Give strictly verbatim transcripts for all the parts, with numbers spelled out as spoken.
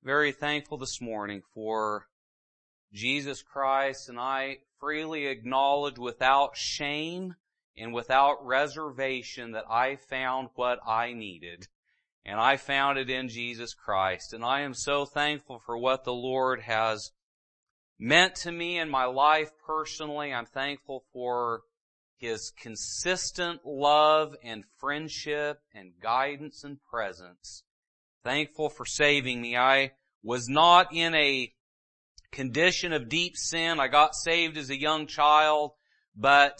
very thankful this morning for Jesus Christ, and I freely acknowledge without shame and without reservation that I found what I needed. And I found it in Jesus Christ. And I am so thankful for what the Lord has meant to me in my life personally. I'm thankful for His consistent love and friendship and guidance and presence. Thankful for saving me. I was not in a condition of deep sin. I got saved as a young child, but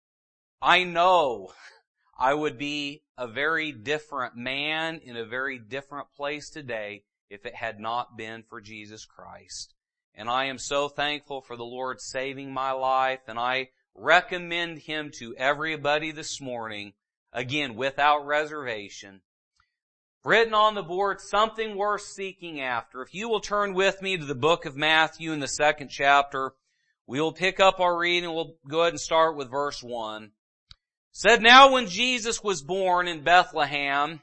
I know I would be a very different man in a very different place today if it had not been for Jesus Christ. And I am so thankful for the Lord saving my life, and I recommend Him to everybody this morning, again, without reservation. Written on the board, something worth seeking after. If you will turn with me to the book of Matthew in the second chapter, we will pick up our reading. We'll go ahead and start with verse one. It said, "Now when Jesus was born in Bethlehem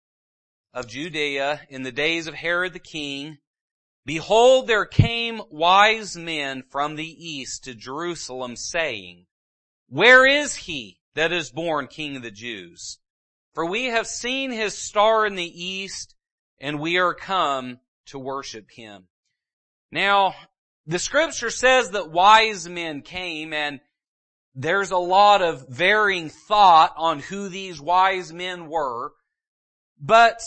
of Judea in the days of Herod the king, behold, there came wise men from the east to Jerusalem, saying, Where is he that is born King of the Jews? For we have seen his star in the east, and we are come to worship him." Now, the scripture says that wise men came, and there's a lot of varying thought on who these wise men were. But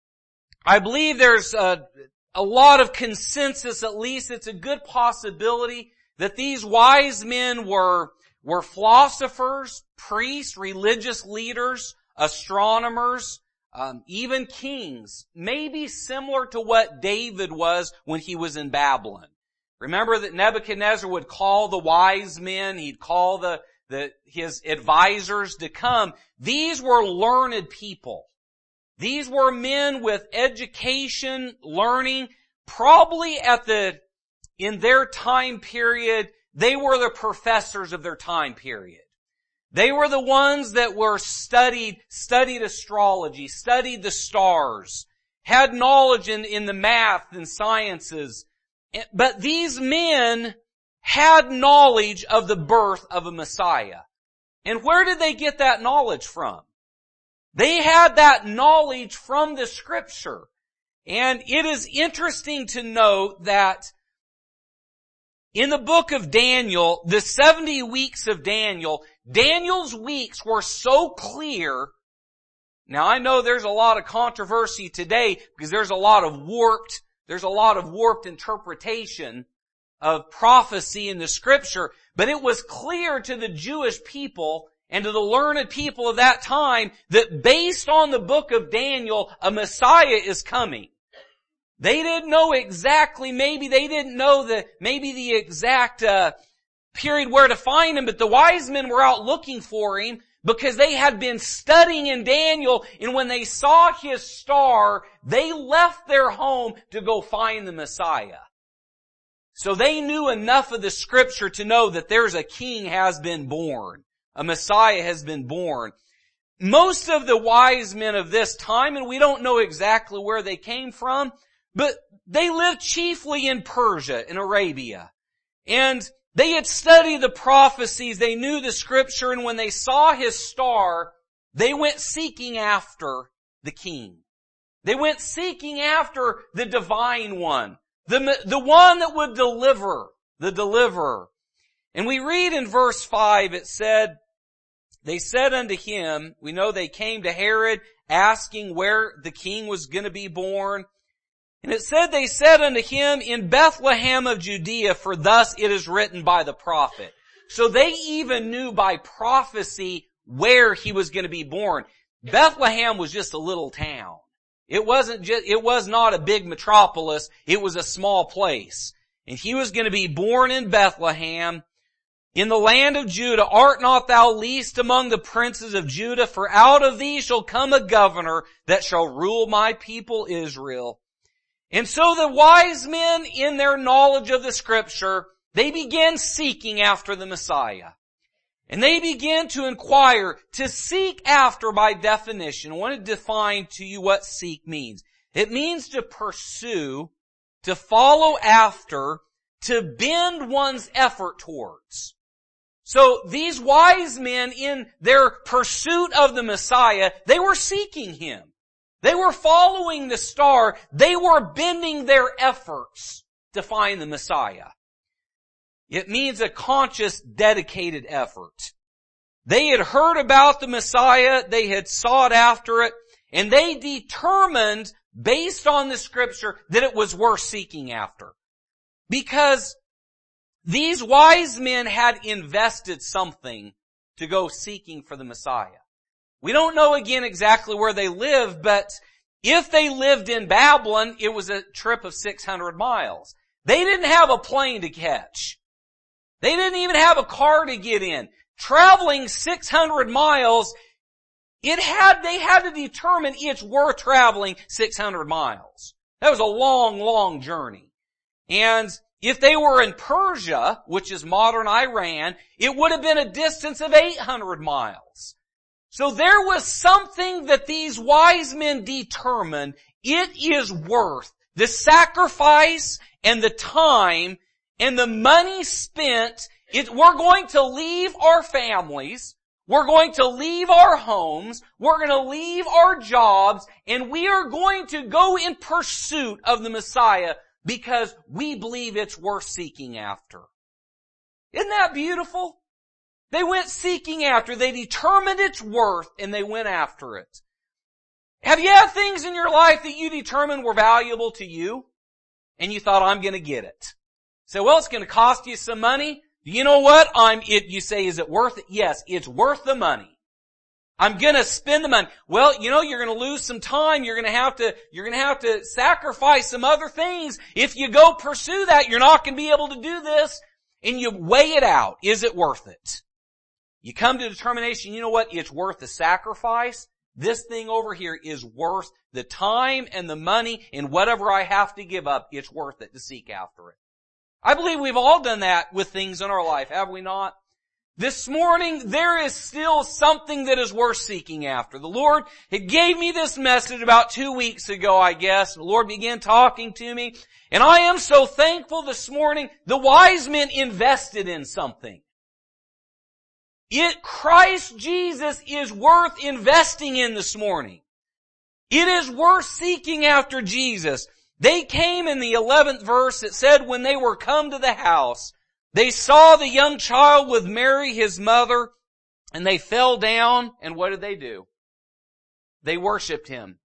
I believe there's a, a lot of consensus, at least it's a good possibility, that these wise men were, were philosophers, priests, religious leaders, astronomers, um, even kings, maybe similar to what David was when he was in Babylon. Remember that Nebuchadnezzar would call the wise men, he'd call the, the, his advisors to come. These were learned people. These were men with education, learning, probably at the, in their time period, they were the professors of their time period. They were the ones that were studied, studied astrology, studied the stars, had knowledge in, in the math and sciences. But these men had knowledge of the birth of a Messiah. And where did they get that knowledge from? They had that knowledge from the Scripture. And it is interesting to note that in the book of Daniel, the seventy weeks of Daniel, Daniel's weeks were so clear. Now I know there's a lot of controversy today because there's a lot of warped, there's a lot of warped interpretation of prophecy in the Scripture, but it was clear to the Jewish people and to the learned people of that time that based on the book of Daniel, a Messiah is coming. They didn't know exactly, maybe they didn't know the, maybe the exact, uh, period where to find him, but the wise men were out looking for him because they had been studying in Daniel, and when they saw his star, they left their home to go find the Messiah. So they knew enough of the Scripture to know that there's a king has been born. A Messiah has been born. Most of the wise men of this time, and we don't know exactly where they came from, but they lived chiefly in Persia, in Arabia. And they had studied the prophecies, they knew the Scripture, and when they saw his star, they went seeking after the king. They went seeking after the divine one, the, the one that would deliver, the deliverer. And we read in verse five, it said, they said unto him, we know they came to Herod asking where the king was going to be born. And it said, they said unto him, in Bethlehem of Judea, for thus it is written by the prophet. So they even knew by prophecy where he was going to be born. Bethlehem was just a little town. It wasn't just, it was not a big metropolis. It was a small place. And he was going to be born in Bethlehem, in the land of Judah. Art not thou least among the princes of Judah? For out of thee shall come a governor that shall rule my people Israel. And so the wise men, in their knowledge of the Scripture, they began seeking after the Messiah. And they began to inquire, to seek after by definition. I want to define to you what seek means. It means to pursue, to follow after, to bend one's effort towards. So these wise men, in their pursuit of the Messiah, they were seeking Him. They were following the star. They were bending their efforts to find the Messiah. It means a conscious, dedicated effort. They had heard about the Messiah. They had sought after it. And they determined, based on the Scripture, that it was worth seeking after. Because these wise men had invested something to go seeking for the Messiah. We don't know again exactly where they lived, but if they lived in Babylon, it was a trip of six hundred miles. They didn't have a plane to catch. They didn't even have a car to get in. Traveling six hundred miles, it had, they had to determine it's worth traveling six hundred miles. That was a long, long journey. And if they were in Persia, which is modern Iran, it would have been a distance of eight hundred miles. So there was something that these wise men determined it is worth the sacrifice and the time and the money spent. It, we're going to leave our families. We're going to leave our homes. We're going to leave our jobs, and we are going to go in pursuit of the Messiah, because we believe it's worth seeking after. Isn't that beautiful? They went seeking after. They determined its worth, and they went after it. Have you had things in your life that you determined were valuable to you, and you thought, I'm going to get it? So, well, it's going to cost you some money. You know what? I'm, it, you say, is it worth it? Yes, it's worth the money. I'm gonna spend the money. Well, you know, you're gonna lose some time. You're gonna have to, you're gonna have to sacrifice some other things. If you go pursue that, you're not gonna be able to do this. And you weigh it out. Is it worth it? You come to determination, you know what? It's worth the sacrifice. This thing over here is worth the time and the money, and whatever I have to give up, it's worth it to seek after it. I believe we've all done that with things in our life, have we not? This morning, there is still something that is worth seeking after. The Lord had gave me this message about two weeks ago, I guess. The Lord began talking to me. And I am so thankful this morning. The wise men invested in something. It, Christ Jesus is worth investing in this morning. It is worth seeking after Jesus. They came in the eleventh verse. It said, when they were come to the house, they saw the young child with Mary, his mother, and they fell down, and what did they do? They worshiped Him.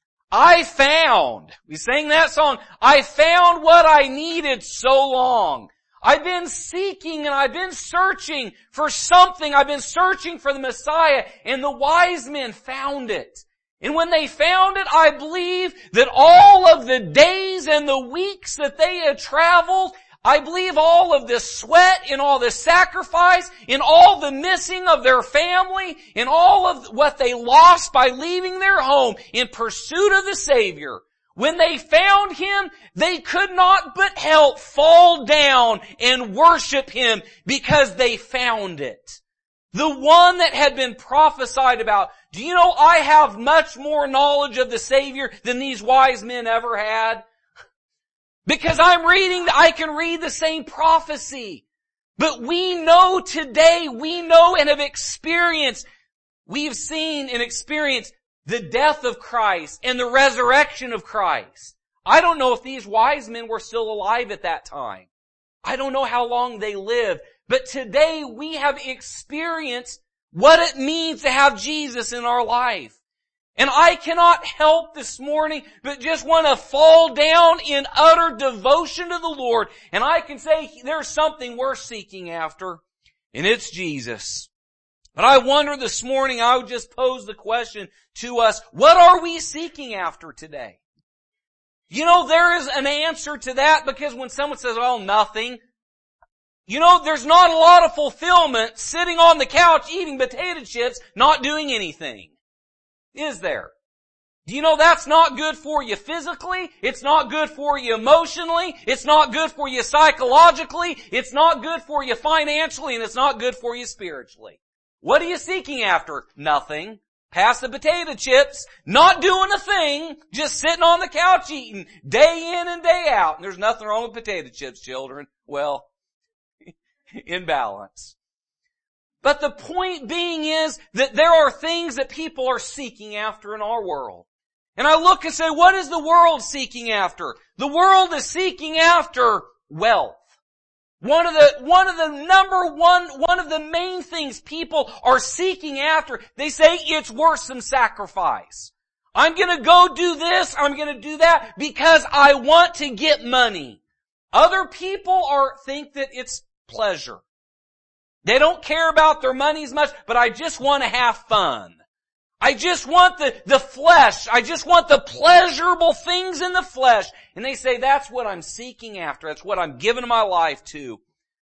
I found, we sang that song, I found what I needed so long. I've been seeking and I've been searching for something. I've been searching for the Messiah, and the wise men found it. And when they found it, I believe that all of the days and the weeks that they had traveled, I believe all of the sweat and all the sacrifice and all the missing of their family and all of what they lost by leaving their home in pursuit of the Savior, when they found Him, they could not but help fall down and worship Him because they found it. The one that had been prophesied about. Do you know I have much more knowledge of the Savior than these wise men ever had? Because I'm reading, I can read the same prophecy. But we know today, we know and have experienced, we've seen and experienced the death of Christ and the resurrection of Christ. I don't know if these wise men were still alive at that time. I don't know how long they lived. But today we have experienced what it means to have Jesus in our life. And I cannot help this morning but just want to fall down in utter devotion to the Lord. And I can say there's something worth seeking after, and it's Jesus. But I wonder this morning, I would just pose the question to us, what are we seeking after today? You know, there is an answer to that, because when someone says, oh, nothing, you know, there's not a lot of fulfillment sitting on the couch eating potato chips, not doing anything. Is there? Do you know that's not good for you physically? It's not good for you emotionally. It's not good for you psychologically. It's not good for you financially, and it's not good for you spiritually. What are you seeking after? Nothing. Pass the potato chips, not doing a thing, just sitting on the couch eating day in and day out. And there's nothing wrong with potato chips, children. Well, in balance. But the point being is that there are things that people are seeking after in our world. And I look and say, what is the world seeking after? The world is seeking after wealth. One of the, one of the number one, one of the main things people are seeking after, they say it's worth some sacrifice. I'm gonna go do this, I'm gonna do that because I want to get money. Other people are, think that it's pleasure. They don't care about their money as much, but I just want to have fun. I just want the, the flesh. I just want the pleasurable things in the flesh. And they say that's what I'm seeking after. That's what I'm giving my life to.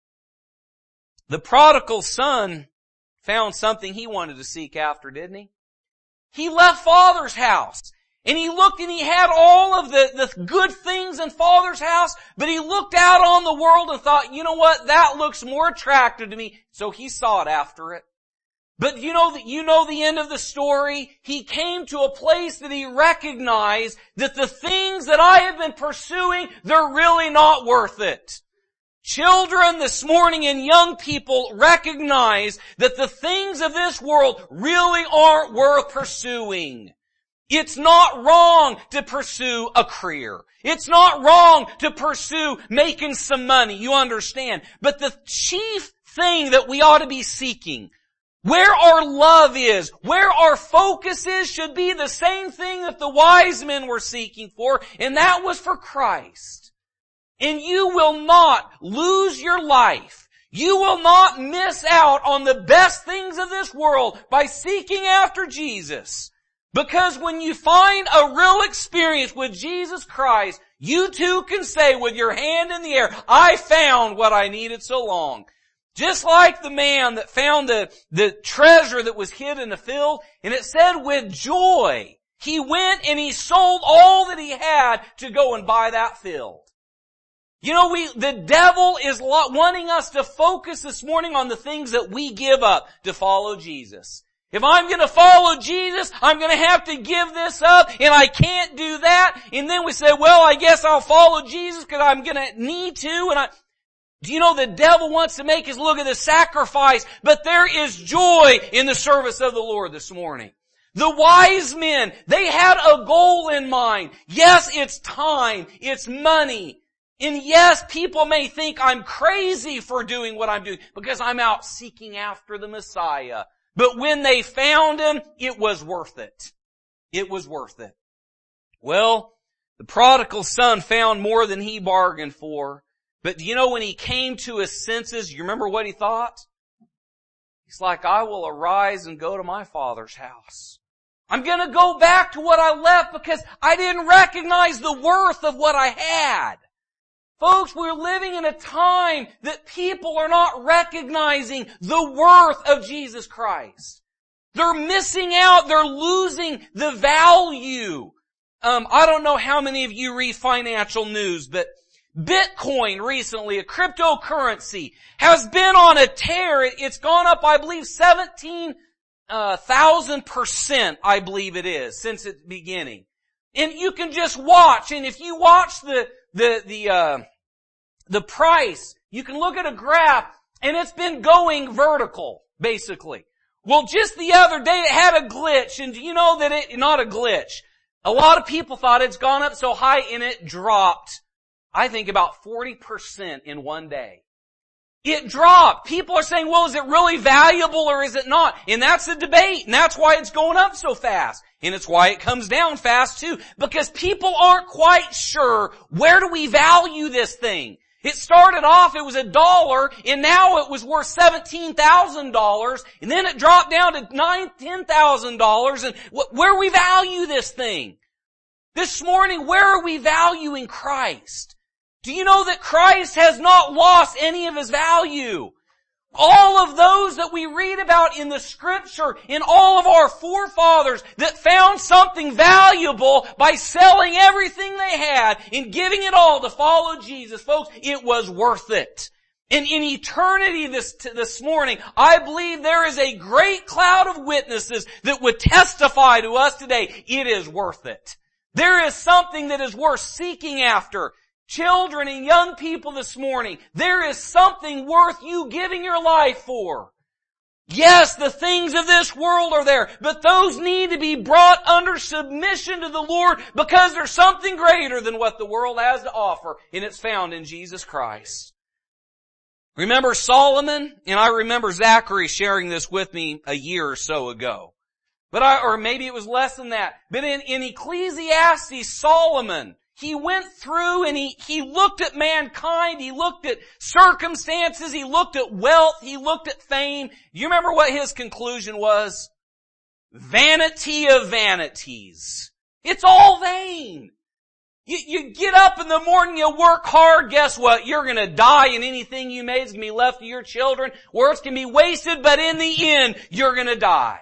The prodigal son found something he wanted to seek after, didn't he? He left father's house. And he looked and he had all of the, the good things in father's house, but he looked out on the world and thought, you know what, that looks more attractive to me. So he sought after it. But you know that, you know the end of the story. He came to a place that he recognized that the things that I have been pursuing, they're really not worth it. Children this morning and young people recognize that the things of this world really aren't worth pursuing. It's not wrong to pursue a career. It's not wrong to pursue making some money. You understand. But the chief thing that we ought to be seeking, where our love is, where our focus is, should be the same thing that the wise men were seeking for, and that was for Christ. And you will not lose your life. You will not miss out on the best things of this world by seeking after Jesus. Because when you find a real experience with Jesus Christ, you too can say with your hand in the air, I found what I needed so long. Just like the man that found the, the treasure that was hid in the field, and it said with joy, he went and he sold all that he had to go and buy that field. You know, we, the devil is wanting us to focus this morning on the things that we give up to follow Jesus. If I'm gonna follow Jesus, I'm gonna have to give this up, and I can't do that. And then we say, well, I guess I'll follow Jesus because I'm gonna need to, and I, do you know the devil wants to make us look at the sacrifice, but there is joy in the service of the Lord this morning. The wise men, they had a goal in mind. Yes, it's time, it's money. And yes, people may think I'm crazy for doing what I'm doing because I'm out seeking after the Messiah. But when they found him, it was worth it. It was worth it. Well, the prodigal son found more than he bargained for. But do you know when he came to his senses, you remember what he thought? He's like, I will arise and go to my father's house. I'm gonna go back to what I left because I didn't recognize the worth of what I had. Folks, we're living in a time that people are not recognizing the worth of Jesus Christ. They're missing out. They're losing the value. Um, I don't know how many of you read financial news, but Bitcoin recently, a cryptocurrency, has been on a tear. It's gone up, I believe, seventeen thousand percent, I believe it is, since its beginning. And you can just watch, and if you watch the, the, the, uh, the price, you can look at a graph, and it's been going vertical, basically. Well, just the other day it had a glitch, and do you know that it, not a glitch. A lot of people thought it's gone up so high, and it dropped, I think about forty percent in one day. It dropped. People are saying, well, is it really valuable or is it not? And that's the debate, and that's why it's going up so fast. And it's why it comes down fast too, because people aren't quite sure, where do we value this thing? It started off, it was a dollar, and now it was worth seventeen thousand dollars, and then it dropped down to nine, ten thousand dollars, and where we value this thing? This morning, where are we valuing Christ? Do you know that Christ has not lost any of His value? All of those that we read about in the Scripture, in all of our forefathers that found something valuable by selling everything they had and giving it all to follow Jesus, folks, it was worth it. In, in eternity this, this morning, I believe there is a great cloud of witnesses that would testify to us today, it is worth it. There is something that is worth seeking after. Children and young people this morning, there is something worth you giving your life for. Yes, the things of this world are there, but those need to be brought under submission to the Lord because there's something greater than what the world has to offer, and it's found in Jesus Christ. Remember Solomon? And I remember Zachary sharing this with me a year or so ago. But I, or maybe it was less than that. But in, in Ecclesiastes, Solomon, he went through and he, he looked at mankind, he looked at circumstances, he looked at wealth, he looked at fame. You remember what his conclusion was? Vanity of vanities. It's all vain. You, you get up in the morning, you work hard, guess what? You're gonna die and anything you made is gonna be left to your children, or it's gonna be wasted, but in the end, you're gonna die.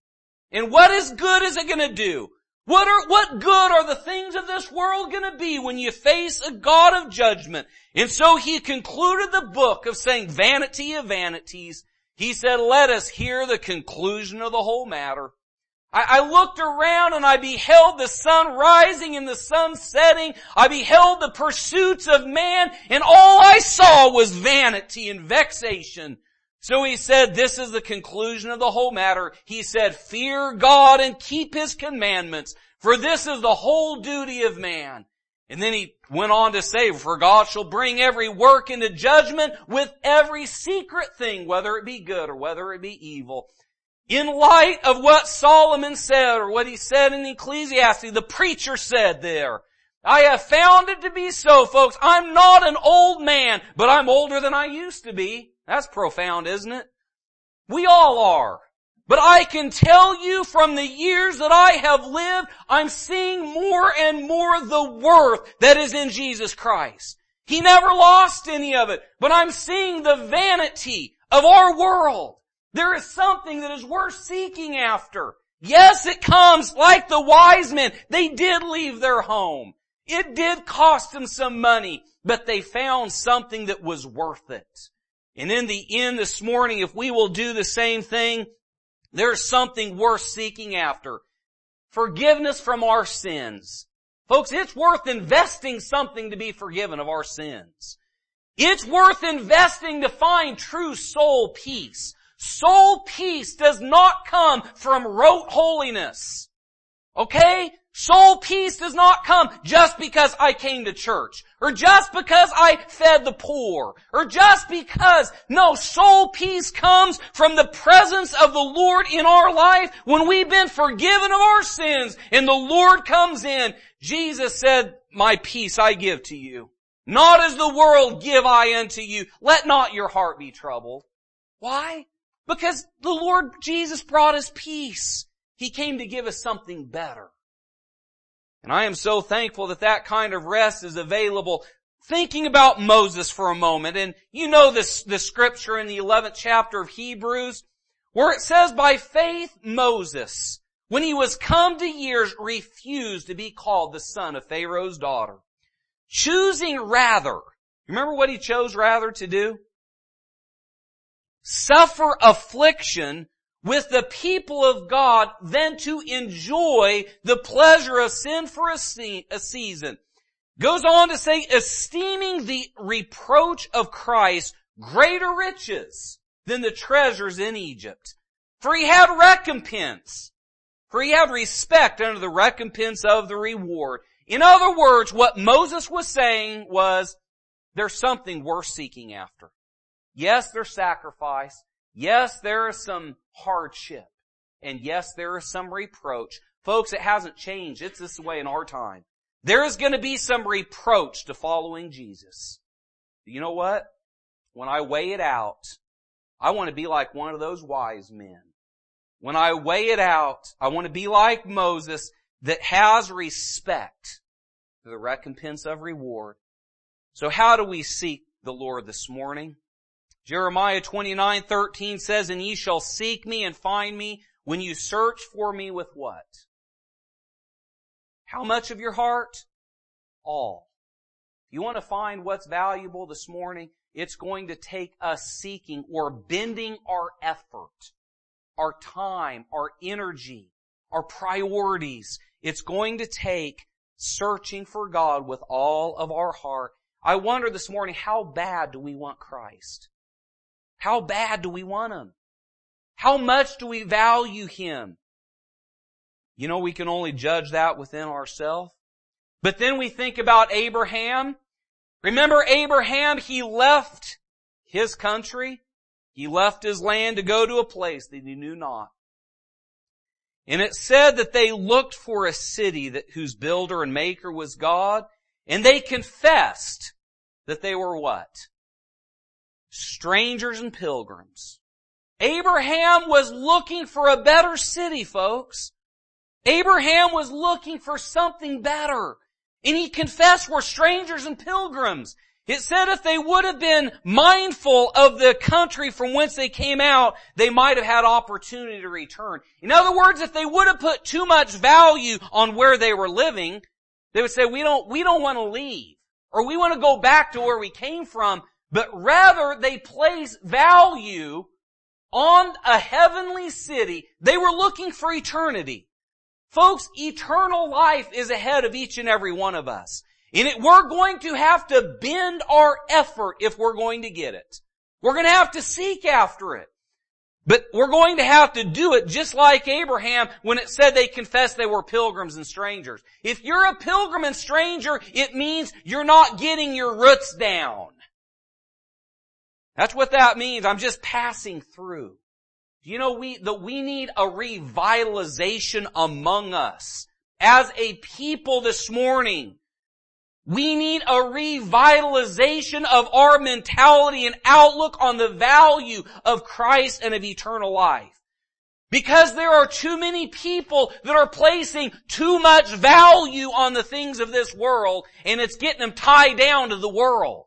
And what is good is it gonna do? What are, what good are the things of this world gonna be when you face a God of judgment? And so he concluded the book of saying, vanity of vanities. He said, let us hear the conclusion of the whole matter. I, I looked around and I beheld the sun rising and the sun setting. I beheld the pursuits of man, and all I saw was vanity and vexation. So he said, this is the conclusion of the whole matter. He said, fear God and keep His commandments, for this is the whole duty of man. And then he went on to say, for God shall bring every work into judgment with every secret thing, whether it be good or whether it be evil. In light of what Solomon said, or what he said in Ecclesiastes, the preacher said there, I have found it to be so, folks. I'm not an old man, but I'm older than I used to be. That's profound, isn't it? We all are. But I can tell you from the years that I have lived, I'm seeing more and more the worth that is in Jesus Christ. He never lost any of it, but I'm seeing the vanity of our world. There is something that is worth seeking after. Yes, it comes like the wise men. They did leave their home. It did cost them some money, but they found something that was worth it. And in the end this morning, if we will do the same thing, there's something worth seeking after. Forgiveness from our sins. Folks, it's worth investing something to be forgiven of our sins. It's worth investing to find true soul peace. Soul peace does not come from rote holiness. Okay? Soul peace does not come just because I came to church, or just because I fed the poor, or just because. No, soul peace comes from the presence of the Lord in our life when we've been forgiven of our sins and the Lord comes in. Jesus said, my peace I give to you. Not as the world give I unto you. Let not your heart be troubled. Why? Because the Lord Jesus brought us peace. He came to give us something better. And I am so thankful that that kind of rest is available. Thinking about Moses for a moment, and you know this, this scripture in the eleventh chapter of Hebrews, where it says, by faith Moses, when he was come to years, refused to be called the son of Pharaoh's daughter, choosing rather, remember what he chose rather to do? Suffer affliction with the people of God than to enjoy the pleasure of sin for a, se- a season. Goes on to say, esteeming the reproach of Christ greater riches than the treasures in Egypt. For he had recompense. For he had respect under the recompense of the reward. In other words, what Moses was saying was, there's something worth seeking after. Yes, there's sacrifice. Yes, there is some hardship. And yes, there is some reproach. Folks, it hasn't changed. It's this way in our time. There is going to be some reproach to following Jesus. You know what? When I weigh it out, I want to be like one of those wise men. When I weigh it out, I want to be like Moses that has respect for the recompense of reward. So how do we seek the Lord this morning? Jeremiah twenty-nine thirteen says, and ye shall seek me and find me when you search for me with what? How much of your heart? All. You want to find what's valuable this morning? It's going to take us seeking or bending our effort, our time, our energy, our priorities. It's going to take searching for God with all of our heart. I wonder this morning, how bad do we want Christ? How bad do we want Him? How much do we value Him? You know, we can only judge that within ourselves. But then we think about Abraham. Remember Abraham, he left his country. He left his land to go to a place that he knew not. And it said that they looked for a city that whose builder and maker was God, and they confessed that they were what? Strangers and pilgrims. Abraham was looking for a better city, folks. Abraham was looking for something better. And he confessed we're strangers and pilgrims. It said if they would have been mindful of the country from whence they came out, they might have had opportunity to return. In other words, if they would have put too much value on where they were living, they would say, we don't, we don't want to leave. Or we want to go back to where we came from. But rather, they place value on a heavenly city. They were looking for eternity. Folks, eternal life is ahead of each and every one of us. And it, we're going to have to bend our effort if we're going to get it. We're going to have to seek after it. But we're going to have to do it just like Abraham when it said they confessed they were pilgrims and strangers. If you're a pilgrim and stranger, it means you're not getting your roots down. That's what that means. I'm just passing through. You know, we, that we need a revitalization among us. As a people this morning, we need a revitalization of our mentality and outlook on the value of Christ and of eternal life. Because there are too many people that are placing too much value on the things of this world, and it's getting them tied down to the world.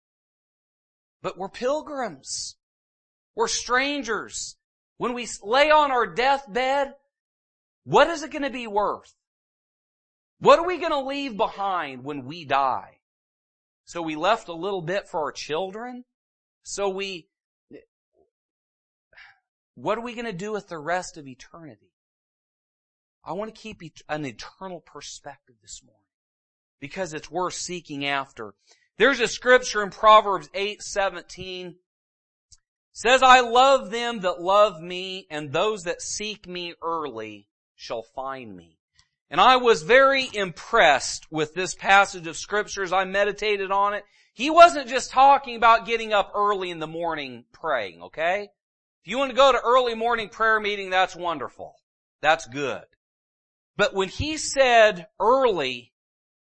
But we're pilgrims. We're strangers. When we lay on our deathbed, what is it going to be worth? What are we going to leave behind when we die? So we left a little bit for our children? So we, what are we going to do with the rest of eternity? I want to keep an eternal perspective this morning because it's worth seeking after. There's a scripture in Proverbs eight seventeen. Says, I love them that love me, and those that seek me early shall find me. And I was very impressed with this passage of scripture as I meditated on it. He wasn't just talking about getting up early in the morning praying, okay? If you want to go to early morning prayer meeting, that's wonderful. That's good. But when he said early,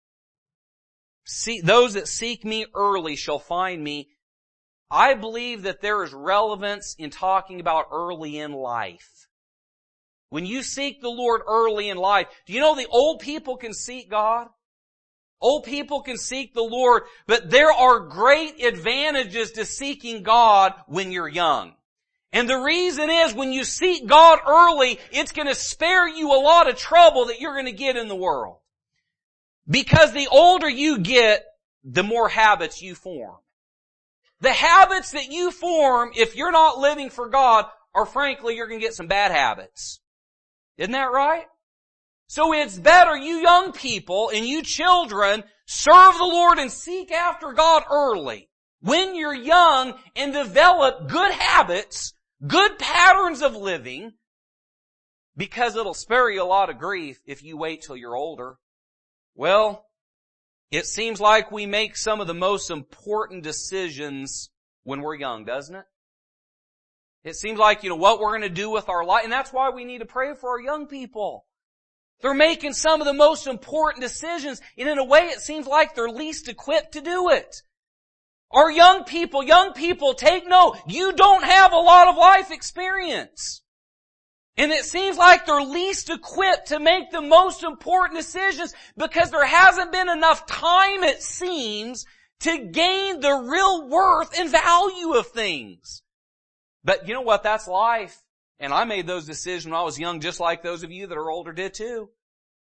see, those that seek me early shall find me, I believe that there is relevance in talking about early in life. When you seek the Lord early in life, do you know the old people can seek God? Old people can seek the Lord, but there are great advantages to seeking God when you're young. And the reason is when you seek God early, it's going to spare you a lot of trouble that you're going to get in the world. Because the older you get, the more habits you form. The habits that you form, if you're not living for God, are frankly, you're going to get some bad habits. Isn't that right? So it's better, you young people and you children, serve the Lord and seek after God early. When you're young and develop good habits, good patterns of living, because it'll spare you a lot of grief if you wait till you're older. Well, it seems like we make some of the most important decisions when we're young, doesn't it? It seems like, you know, what we're going to do with our life, and that's why we need to pray for our young people. They're making some of the most important decisions, and in a way it seems like they're least equipped to do it. Our young people, young people, take note, you don't have a lot of life experience. And it seems like they're least equipped to make the most important decisions because there hasn't been enough time, it seems, to gain the real worth and value of things. But you know what? That's life. And I made those decisions when I was young, just like those of you that are older did too.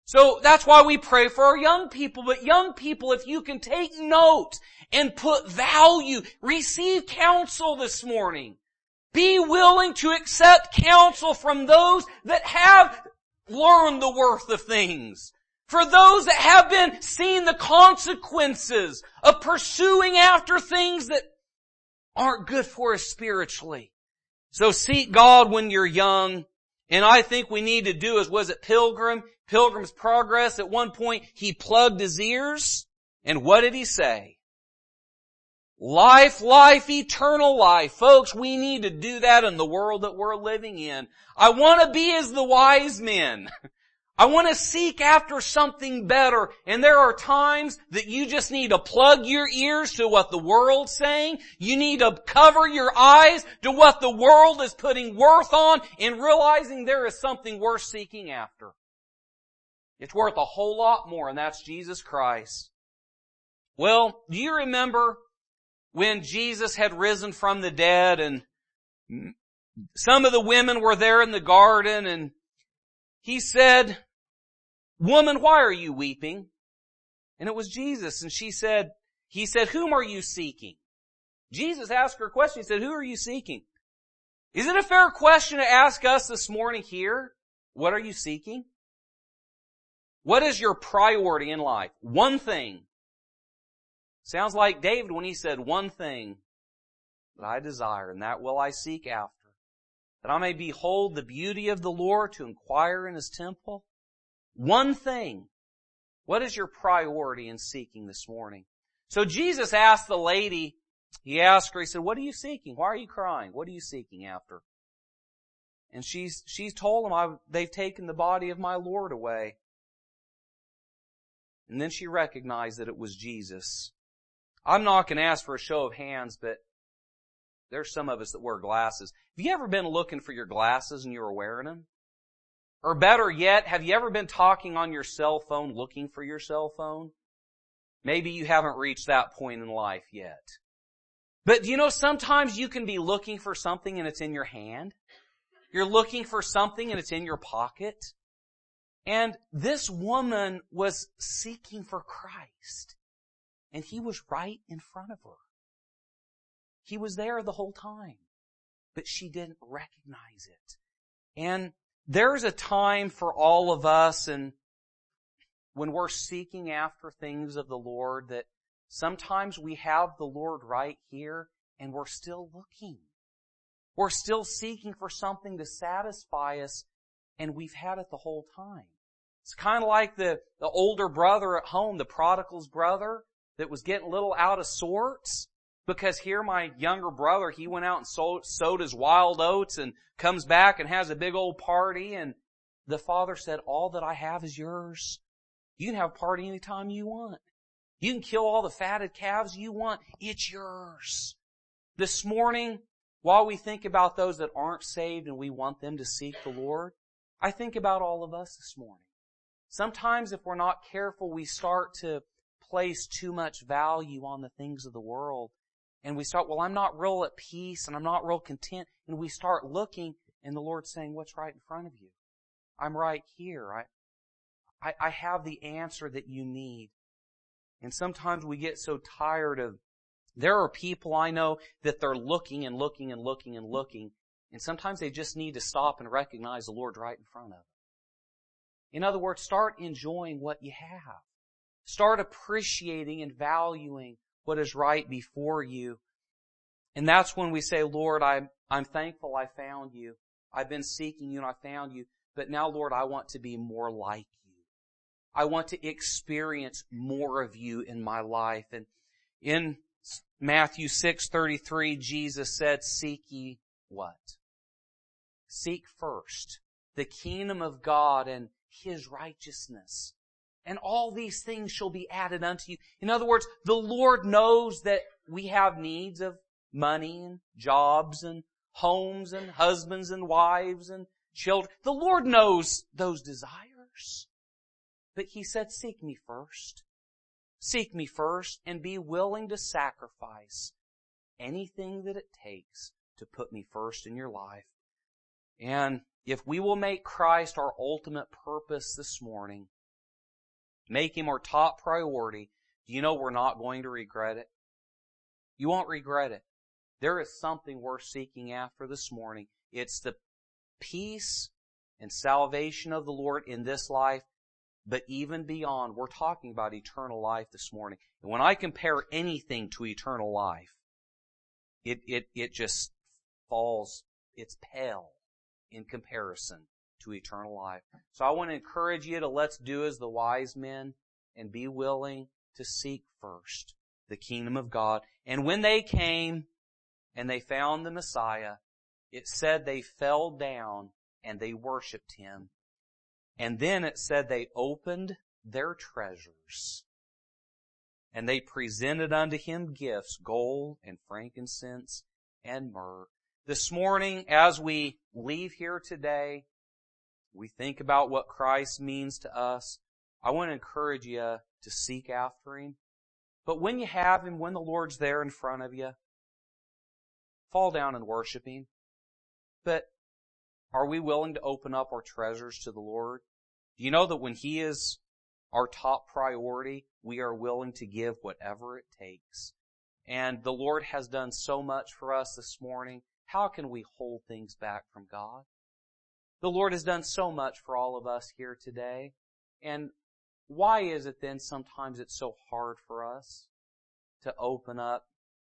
So that's why we pray for our young people. But young people, if you can take note and put value, receive counsel this morning. Be willing to accept counsel from those that have learned the worth of things. For those that have been seeing the consequences of pursuing after things that aren't good for us spiritually. So seek God when you're young. And I think we need to do as was it Pilgrim? Pilgrim's Progress. At one point, he plugged his ears. And what did he say? Life, life, eternal life. Folks, we need to do that in the world that we're living in. I want to be as the wise men. I want to seek after something better. And there are times that you just need to plug your ears to what the world's saying. You need to cover your eyes to what the world is putting worth on and realizing there is something worth seeking after. It's worth a whole lot more, and that's Jesus Christ. Well, do you remember when Jesus had risen from the dead and some of the women were there in the garden and he said, "Woman, why are you weeping?" And it was Jesus. And she said, he said, "Whom are you seeking?" Jesus asked her a question. He said, "Who are you seeking?" Is it a fair question to ask us this morning here? What are you seeking? What is your priority in life? One thing. Sounds like David when he said, "One thing that I desire, and that will I seek after, that I may behold the beauty of the Lord, to inquire in His temple." One thing. What is your priority in seeking this morning? So Jesus asked the lady, he asked her, he said, "What are you seeking? Why are you crying? What are you seeking after?" And she's, she's told him, I, "They've taken the body of my Lord away." And then she recognized that it was Jesus. I'm not going to ask for a show of hands, but there's some of us that wear glasses. Have you ever been looking for your glasses and you were wearing them? Or better yet, have you ever been talking on your cell phone looking for your cell phone? Maybe you haven't reached that point in life yet. But you know, sometimes you can be looking for something and it's in your hand. You're looking for something and it's in your pocket. And this woman was seeking for Christ. And He was right in front of her. He was there the whole time. But she didn't recognize it. And there's a time for all of us, and when we're seeking after things of the Lord, that sometimes we have the Lord right here and we're still looking. We're still seeking for something to satisfy us, and we've had it the whole time. It's kind of like the, the older brother at home, the prodigal's brother, that was getting a little out of sorts. Because here my younger brother, he went out and sold, sowed his wild oats and comes back and has a big old party. And the father said, "All that I have is yours. You can have a party anytime you want. You can kill all the fatted calves you want. It's yours." This morning, while we think about those that aren't saved and we want them to seek the Lord, I think about all of us this morning. Sometimes if we're not careful, we start to place too much value on the things of the world. And we start, well, I'm not real at peace and I'm not real content. And we start looking and the Lord's saying, "What's right in front of you? I'm right here. I, I, I have the answer that you need." And sometimes we get so tired of, there are people I know that they're looking and looking and looking and looking. And sometimes they just need to stop and recognize the Lord right in front of them. In other words, start enjoying what you have. Start appreciating and valuing what is right before you. And that's when we say, "Lord, I'm, I'm thankful I found you. I've been seeking you and I found you. But now, Lord, I want to be more like you. I want to experience more of you in my life." And in Matthew six thirty-three, Jesus said, "Seek ye what? Seek first the kingdom of God and His righteousness, and all these things shall be added unto you." In other words, the Lord knows that we have needs of money and jobs and homes and husbands and wives and children. The Lord knows those desires. But He said, "Seek me first. Seek me first and be willing to sacrifice anything that it takes to put me first in your life." And if we will make Christ our ultimate purpose this morning, make Him our top priority, do you know we're not going to regret it? You won't regret it. There is something worth seeking after this morning. It's the peace and salvation of the Lord in this life, but even beyond. We're talking about eternal life this morning. And when I compare anything to eternal life, it, it, it just falls, it's pale in comparison to eternal life. So I want to encourage you to let's do as the wise men and be willing to seek first the kingdom of God. And when they came and they found the Messiah, it said they fell down and they worshiped Him. And then it said they opened their treasures and they presented unto Him gifts, gold and frankincense and myrrh. This morning, as we leave here today, we think about what Christ means to us. I want to encourage you to seek after Him. But when you have Him, when the Lord's there in front of you, fall down and worship Him. But are we willing to open up our treasures to the Lord? Do you know that when He is our top priority, we are willing to give whatever it takes? And the Lord has done so much for us this morning. How can we hold things back from God? The Lord has done so much for all of us here today. And why is it then sometimes it's so hard for us to open up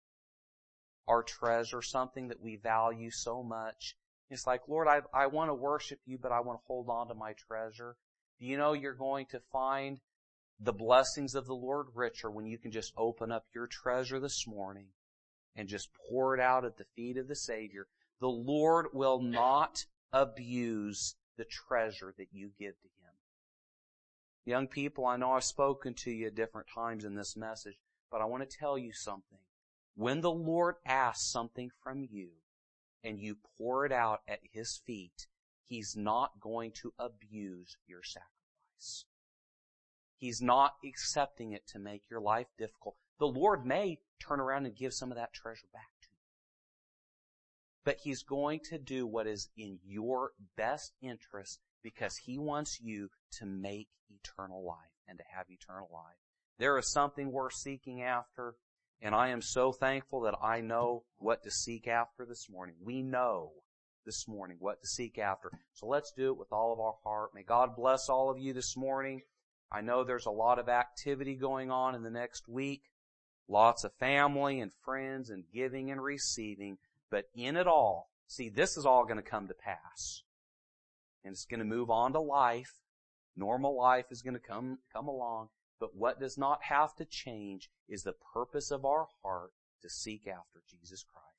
our treasure, something that we value so much? It's like, Lord, I, I want to worship You, but I want to hold on to my treasure. Do you know you're going to find the blessings of the Lord richer when you can just open up your treasure this morning and just pour it out at the feet of the Savior? The Lord will not abuse the treasure that you give to Him. Young people, I know I've spoken to you at different times in this message, but I want to tell you something. When the Lord asks something from you and you pour it out at His feet, He's not going to abuse your sacrifice. He's not accepting it to make your life difficult. The Lord may turn around and give some of that treasure back to you. But He's going to do what is in your best interest because He wants you to make eternal life and to have eternal life. There is something worth seeking after, and I am so thankful that I know what to seek after this morning. We know this morning what to seek after. So let's do it with all of our heart. May God bless all of you this morning. I know there's a lot of activity going on in the next week. Lots of family and friends and giving and receiving. But in it all, see, this is all going to come to pass. And it's going to move on to life. Normal life is going to come, come along. But what does not have to change is the purpose of our heart to seek after Jesus Christ.